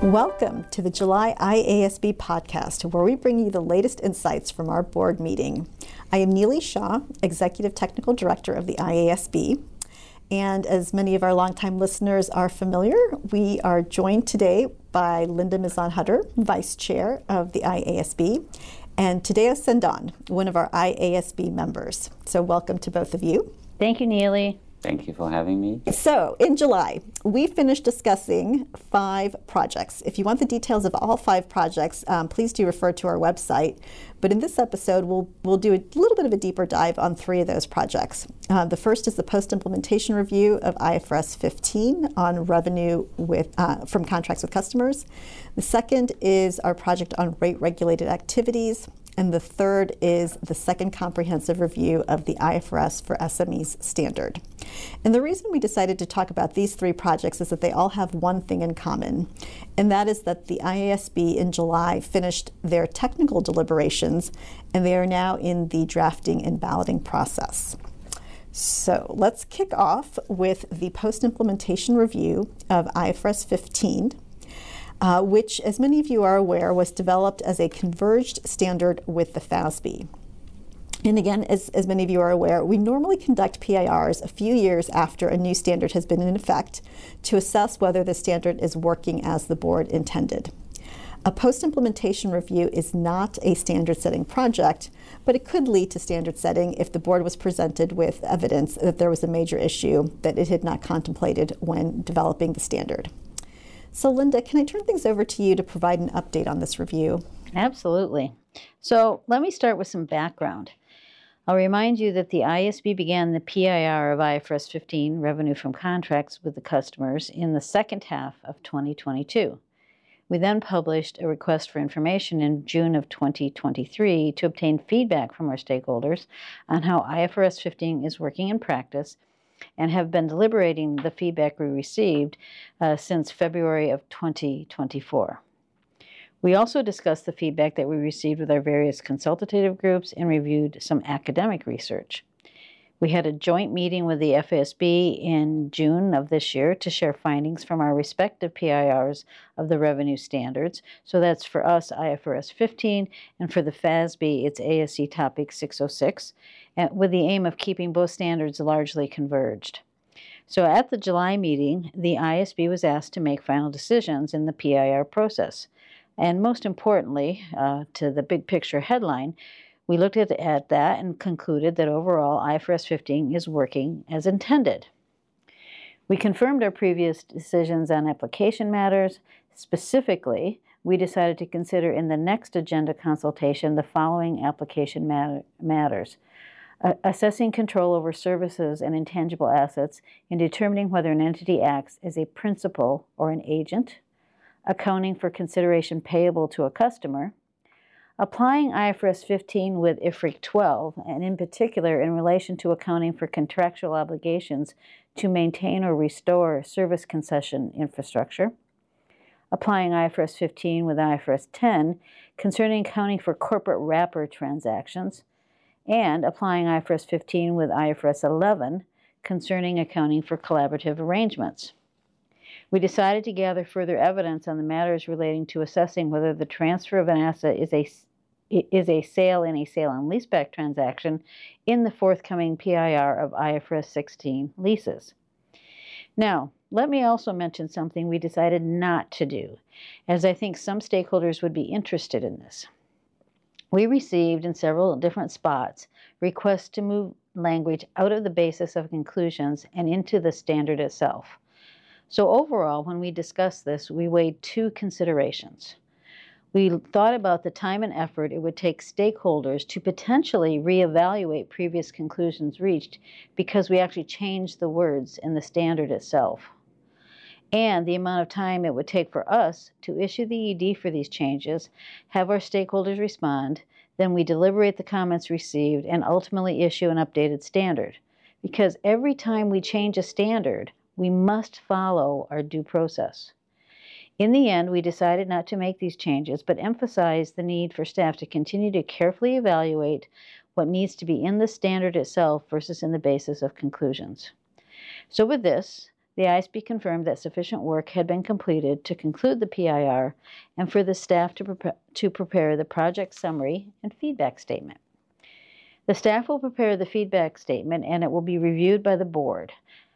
Welcome to the July IASB podcast, where we bring you the latest insights from our board meeting. I am Neely Shaw, Executive Technical Director of the IASB. And as many of our longtime listeners are familiar, we are joined today by Linda Mizan-Hutter, Vice Chair of the IASB, and Tadeo Sendon, one of our IASB members. So welcome to both of you. Thank you, Neely. Thank you for having me. So, in July, we finished discussing 5 projects. If you want the details of all 5 projects, please do refer to our website. But in this episode, we'll do a little bit of a deeper dive on 3 of those projects. The first is the post-implementation review of IFRS 15 on revenue from contracts with customers. The second is our project on rate-regulated activities. And the third is the second comprehensive review of the IFRS for SMEs standard. And the reason we decided to talk about these 3 projects is that they all have one thing in common, and that is that the IASB in July finished their technical deliberations, and they are now in the drafting and balloting process. So let's kick off with the post-implementation review of IFRS 15. Which, as many of you are aware, was developed as a converged standard with the FASB. And again, as many of you are aware, we normally conduct PIRs a few years after a new standard has been in effect to assess whether the standard is working as the board intended. A post-implementation review is not a standard-setting project, but it could lead to standard setting if the board was presented with evidence that there was a major issue that it had not contemplated when developing the standard. So Linda, can I turn things over to you to provide an update on this review? Absolutely. So let me start with some background. I'll remind you that the IASB began the PIR of IFRS 15, revenue from contracts with the customers, in the second half of 2022. We then published a request for information in June of 2023 to obtain feedback from our stakeholders on how IFRS 15 is working in practice, and have been deliberating the feedback we received since February of 2024. We also discussed the feedback that we received with our various consultative groups and reviewed some academic research. We had a joint meeting with the FASB in June of this year to share findings from our respective PIRs of the revenue standards. So that's for us IFRS 15, and for the FASB it's ASC Topic 606, with the aim of keeping both standards largely converged. So at the July meeting, the IASB was asked to make final decisions in the PIR process. And most importantly, to the big picture headline, we looked at that and concluded that overall IFRS 15 is working as intended. We confirmed our previous decisions on application matters. Specifically, we decided to consider in the next agenda consultation the following application matters. Assessing control over services and intangible assets in determining whether an entity acts as a principal or an agent, accounting for consideration payable to a customer, applying IFRS 15 with IFRIC 12, and in particular in relation to accounting for contractual obligations to maintain or restore service concession infrastructure, applying IFRS 15 with IFRS 10 concerning accounting for corporate wrapper transactions, and applying IFRS 15 with IFRS 11 concerning accounting for collaborative arrangements. We decided to gather further evidence on the matters relating to assessing whether the transfer of an asset is a sale in a sale and leaseback transaction in the forthcoming PIR of IFRS 16 leases. Now, let me also mention something we decided not to do, as I think some stakeholders would be interested in this. We received in several different spots requests to move language out of the basis of conclusions and into the standard itself. So overall, when we discussed this, we weighed 2 considerations. We thought about the time and effort it would take stakeholders to potentially reevaluate previous conclusions reached because we actually changed the words in the standard itself, and the amount of time it would take for us to issue the ED for these changes, have our stakeholders respond, then we deliberate the comments received, and ultimately issue an updated standard. Because every time we change a standard, we must follow our due process. In the end, we decided not to make these changes, but emphasize the need for staff to continue to carefully evaluate what needs to be in the standard itself versus in the basis of conclusions. So with this, The ISB confirmed that sufficient work had been completed to conclude the PIR and for the staff to prepare the project summary and feedback statement. The staff will prepare the feedback statement and it will be reviewed by the board.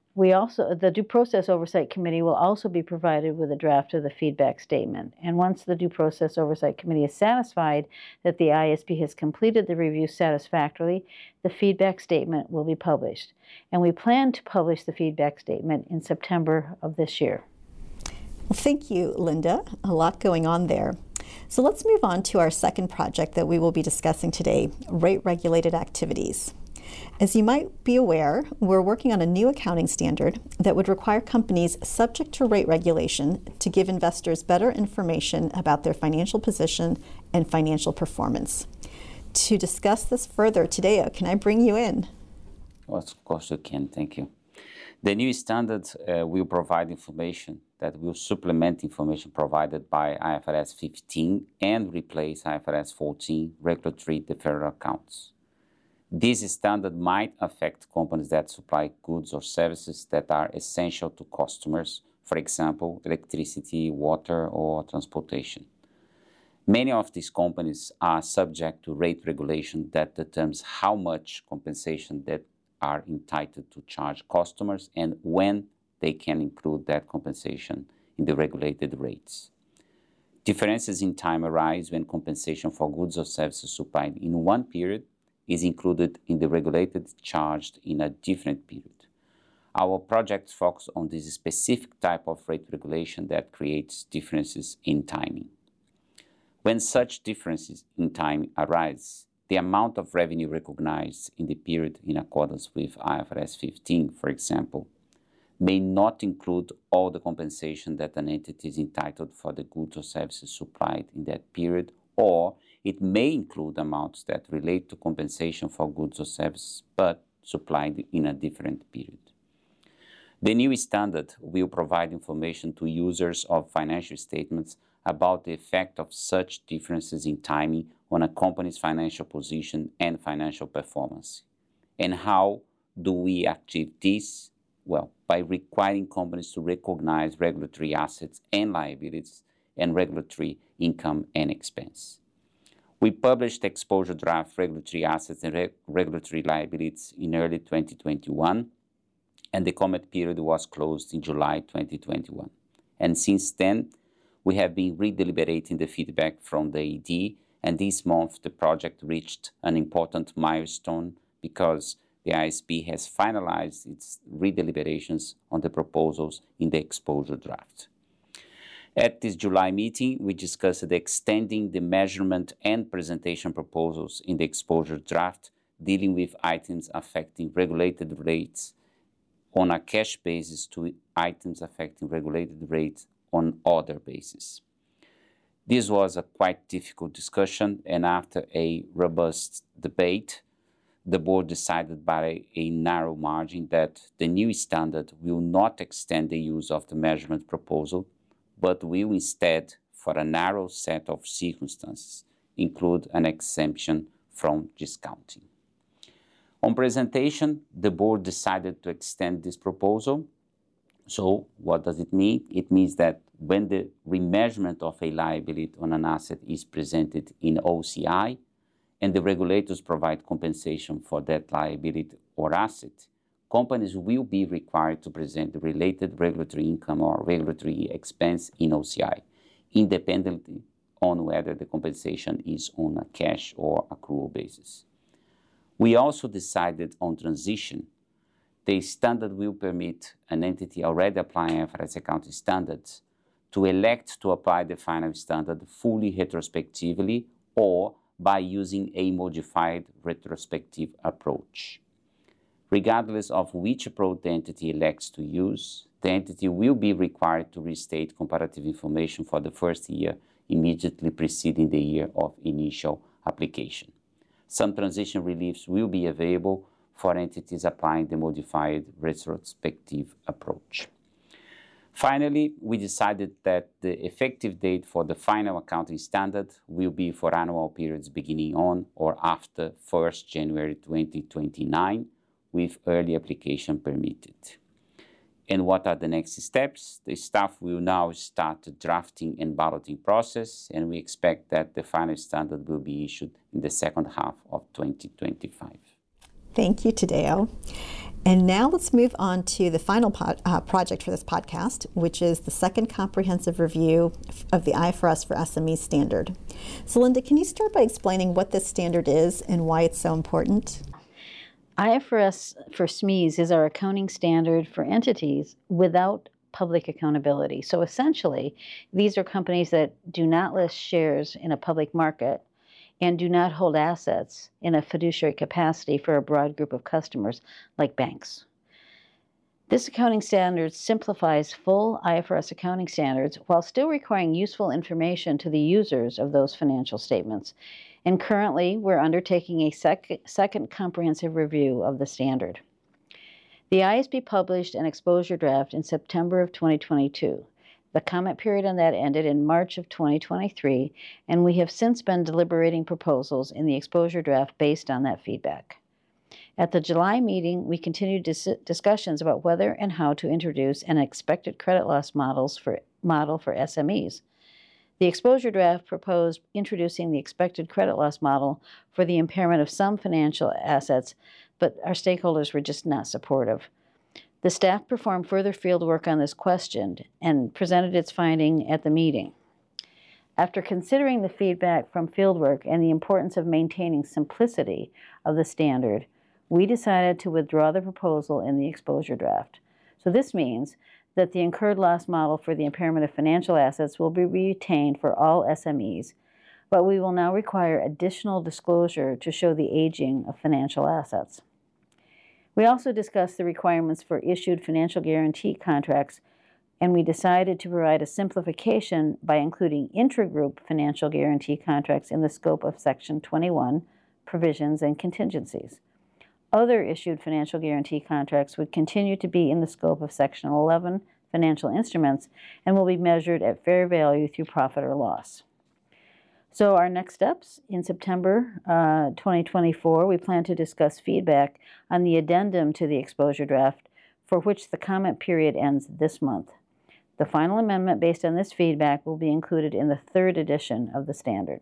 The Due Process Oversight Committee will also be provided with a draft of the feedback statement. And once the Due Process Oversight Committee is satisfied that the ISB has completed the review satisfactorily, the feedback statement will be published. And we plan to publish the feedback statement in September of this year. Well, thank you, Linda. A lot going on there. So let's move on to our second project that we will be discussing today, rate-regulated activities. As you might be aware, we're working on a new accounting standard that would require companies subject to rate regulation to give investors better information about their financial position and financial performance. To discuss this further, Tadeo, can I bring you in? Of course you can, thank you. The new standard will provide information that will supplement information provided by IFRS 15 and replace IFRS 14 regulatory deferred accounts. This standard might affect companies that supply goods or services that are essential to customers, for example, electricity, water, or transportation. Many of these companies are subject to rate regulation that determines how much compensation that are entitled to charge customers and when they can include that compensation in the regulated rates. Differences in time arise when compensation for goods or services supplied in one period is included in the regulated charged in a different period. Our projects focus on this specific type of rate regulation that creates differences in timing. When such differences in time arise, the amount of revenue recognized in the period in accordance with IFRS 15, for example, may not include all the compensation that an entity is entitled for the goods or services supplied in that period, or it may include amounts that relate to compensation for goods or services but supplied in a different period. The new standard will provide information to users of financial statements about the effect of such differences in timing on a company's financial position and financial performance. And how do we achieve this? Well, by requiring companies to recognize regulatory assets and liabilities and regulatory income and expense. We published exposure draft regulatory assets and regulatory liabilities in early 2021, and the comment period was closed in July 2021. And since then, we have been redeliberating the feedback from the ED, and this month the project reached an important milestone because the ISB has finalized its redeliberations on the proposals in the exposure draft. At this July meeting, we discussed extending the measurement and presentation proposals in the exposure draft, dealing with items affecting regulated rates on a cash basis to items affecting regulated rates on other basis. This was a quite difficult discussion, and after a robust debate, the board decided by a narrow margin that the new standard will not extend the use of the measurement proposal, but will instead, for a narrow set of circumstances, include an exemption from discounting. On presentation, the board decided to extend this proposal. So what does it mean? It means that when the remeasurement of a liability on an asset is presented in OCI, and the regulators provide compensation for that liability or asset, companies will be required to present the related regulatory income or regulatory expense in OCI, independently on whether the compensation is on a cash or accrual basis. We also decided on transition. The standard will permit an entity already applying IFRS accounting standards to elect to apply the final standard fully retrospectively or by using a modified retrospective approach. Regardless of which approach the entity elects to use, the entity will be required to restate comparative information for the first year immediately preceding the year of initial application. Some transition reliefs will be available for entities applying the modified retrospective approach. Finally, we decided that the effective date for the final accounting standard will be for annual periods beginning on or after 1st January 2029, with early application permitted. And what are the next steps? The staff will now start the drafting and balloting process, and we expect that the final standard will be issued in the second half of 2025. Thank you, Tadeo. And now let's move on to the final project for this podcast, which is the second comprehensive review of the IFRS for SME standard. So Linda, can you start by explaining what this standard is and why it's so important? IFRS for SMEs is our accounting standard for entities without public accountability. So essentially, these are companies that do not list shares in a public market and do not hold assets in a fiduciary capacity for a broad group of customers like banks. This accounting standard simplifies full IFRS accounting standards while still requiring useful information to the users of those financial statements. And currently, we're undertaking a second comprehensive review of the standard. The IASB published an exposure draft in September of 2022. The comment period on that ended in March of 2023, and we have since been deliberating proposals in the exposure draft based on that feedback. At the July meeting, we continued discussions about whether and how to introduce an expected credit loss model for SMEs. The exposure draft proposed introducing the expected credit loss model for the impairment of some financial assets, but our stakeholders were just not supportive. The staff performed further field work on this question and presented its finding at the meeting. After considering the feedback from fieldwork and the importance of maintaining simplicity of the standard, we decided to withdraw the proposal in the exposure draft. So this means that the incurred loss model for the impairment of financial assets will be retained for all SMEs, but we will now require additional disclosure to show the aging of financial assets. We also discussed the requirements for issued financial guarantee contracts, and we decided to provide a simplification by including intragroup financial guarantee contracts in the scope of Section 21, Provisions and Contingencies. Other issued financial guarantee contracts would continue to be in the scope of Section 11, Financial Instruments, and will be measured at fair value through profit or loss. So our next steps, in September 2024, we plan to discuss feedback on the addendum to the exposure draft, for which the comment period ends this month. The final amendment based on this feedback will be included in the third edition of the standard.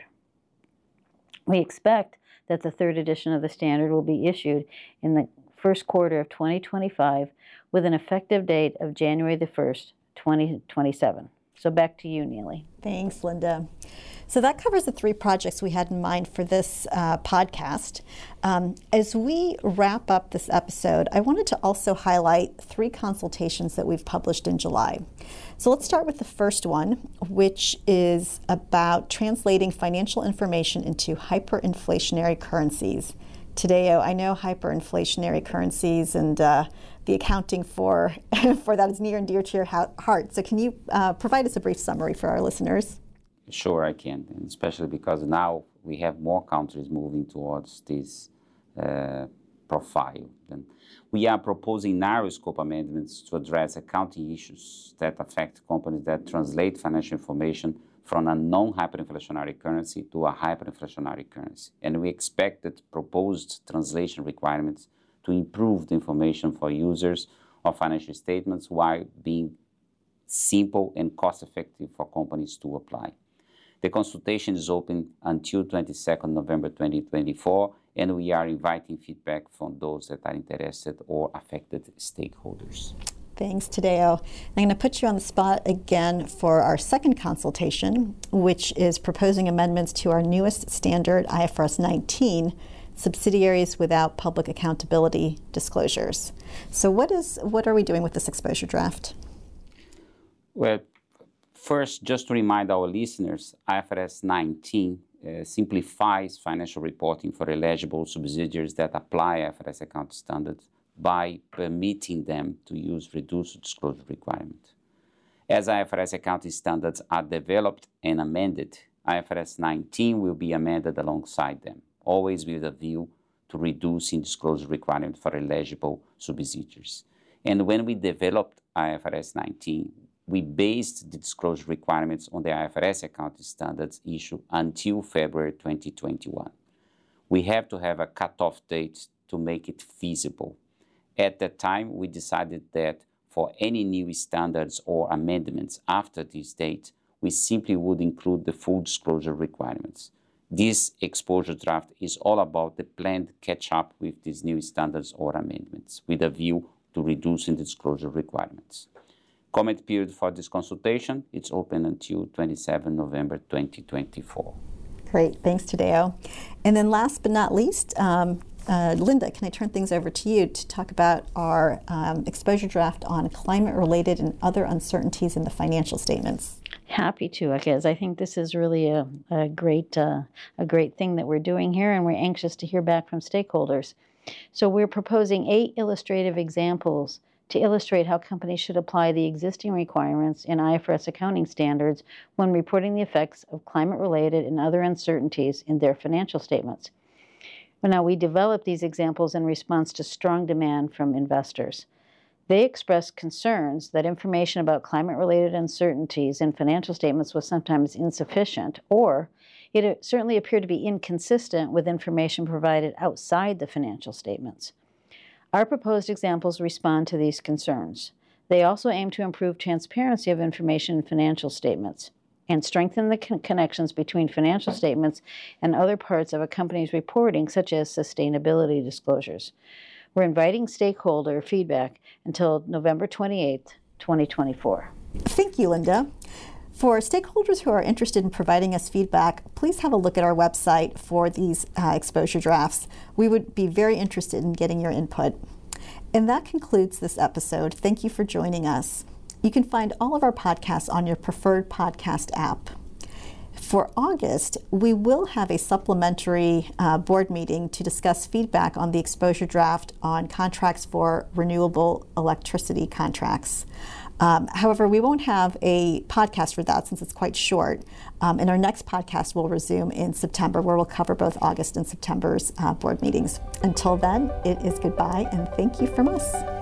We expect that the third edition of the standard will be issued in the first quarter of 2025 with an effective date of January the 1st, 2027. So back to you, Neely. Thanks, Linda. So that covers the three projects we had in mind for this podcast. As we wrap up this episode, I wanted to also highlight three consultations that we've published in July. So let's start with the first one, which is about translating financial information into hyperinflationary currencies. Tadeo, I know hyperinflationary currencies and the accounting for that is near and dear to your heart. So can you provide us a brief summary for our listeners? Sure, I can, and especially because now we have more countries moving towards this profile. And we are proposing narrow scope amendments to address accounting issues that affect companies that translate financial information from a non-hyperinflationary currency to a hyperinflationary currency. And we expect that proposed translation requirements to improve the information for users of financial statements while being simple and cost-effective for companies to apply. The consultation is open until 22nd November 2024, and we are inviting feedback from those that are interested or affected stakeholders. Thanks, Tadeo. I'm going to put you on the spot again for our second consultation, which is proposing amendments to our newest standard, IFRS 19, subsidiaries without public accountability disclosures. So what are we doing with this exposure draft? Well, first, just to remind our listeners, IFRS 19 simplifies financial reporting for eligible subsidiaries that apply IFRS accounting standards by permitting them to use reduced disclosure requirements. As IFRS accounting standards are developed and amended, IFRS 19 will be amended alongside them, always with a view to reducing disclosure requirements for eligible subsidiaries. And when we developed IFRS 19, we based the disclosure requirements on the IFRS accounting standards issued until February 2021. We have to have a cutoff date to make it feasible. At that time, we decided that for any new standards or amendments after this date, we simply would include the full disclosure requirements. This exposure draft is all about the planned catch-up with these new standards or amendments, with a view to reducing the disclosure requirements. Comment period for this consultation, it's open until 27 November 2024. Great, thanks, Tadeo. And then last but not least, Linda, can I turn things over to you to talk about our exposure draft on climate-related and other uncertainties in the financial statements? Happy to, because I think this is really a great thing that we're doing here, and we're anxious to hear back from stakeholders. So we're proposing 8 illustrative examples to illustrate how companies should apply the existing requirements in IFRS accounting standards when reporting the effects of climate-related and other uncertainties in their financial statements. Now, we developed these examples in response to strong demand from investors. They expressed concerns that information about climate-related uncertainties in financial statements was sometimes insufficient, or it certainly appeared to be inconsistent with information provided outside the financial statements. Our proposed examples respond to these concerns. They also aim to improve transparency of information in financial statements and strengthen the connections between financial statements and other parts of a company's reporting, such as sustainability disclosures. We're inviting stakeholder feedback until November 28th, 2024. Thank you, Linda. For stakeholders who are interested in providing us feedback, please have a look at our website for these exposure drafts. We would be very interested in getting your input. And that concludes this episode. Thank you for joining us. You can find all of our podcasts on your preferred podcast app. For August, we will have a supplementary board meeting to discuss feedback on the exposure draft on contracts for renewable electricity contracts. However, we won't have a podcast for that since it's quite short. And our next podcast will resume in September, where we'll cover both August and September's board meetings. Until then, it is goodbye and thank you from us.